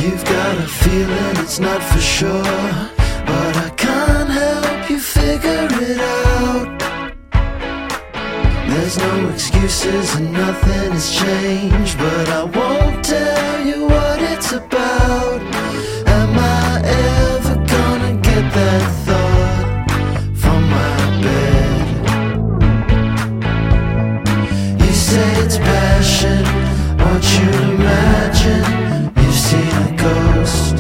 You've got a feeling it's not for sure, but I can't help you figure it out. There's no excuses and nothing has changed, but I won't tell you what it's about. Am I ever gonna get that thought from my bed? You say it's passion, want you to imagine you've seen a ghost.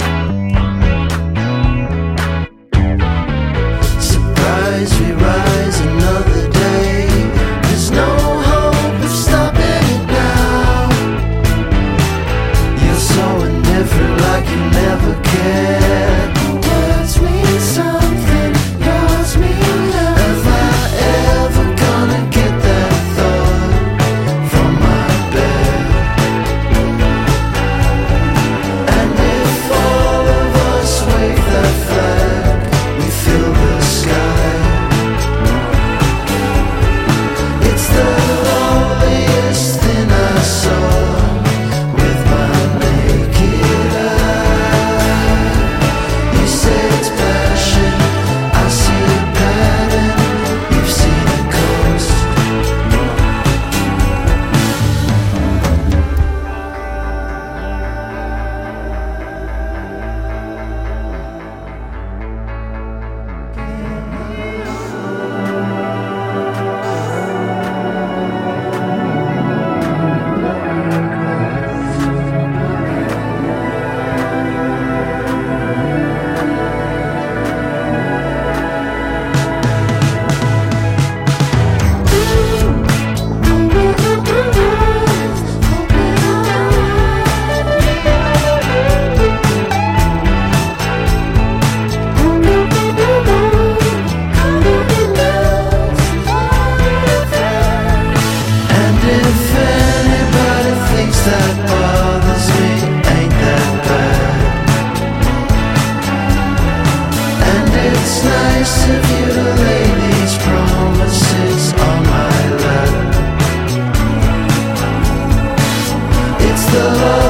Surprise, we rise another day. There's no hope of stopping it now. You're so indifferent, like you never cared. Words mean something, yours mean nothing. Am I ever gonna get that thought from my bed? And if all of us wave that flag, we fill the sky. It's the loneliest thing I saw with my naked eye. You say it's passion, I see a pattern. You've seen a ghost. And if anybody thinks that bothers me, ain't that bad. And it's nice of you to lay these promises on my lap. It's the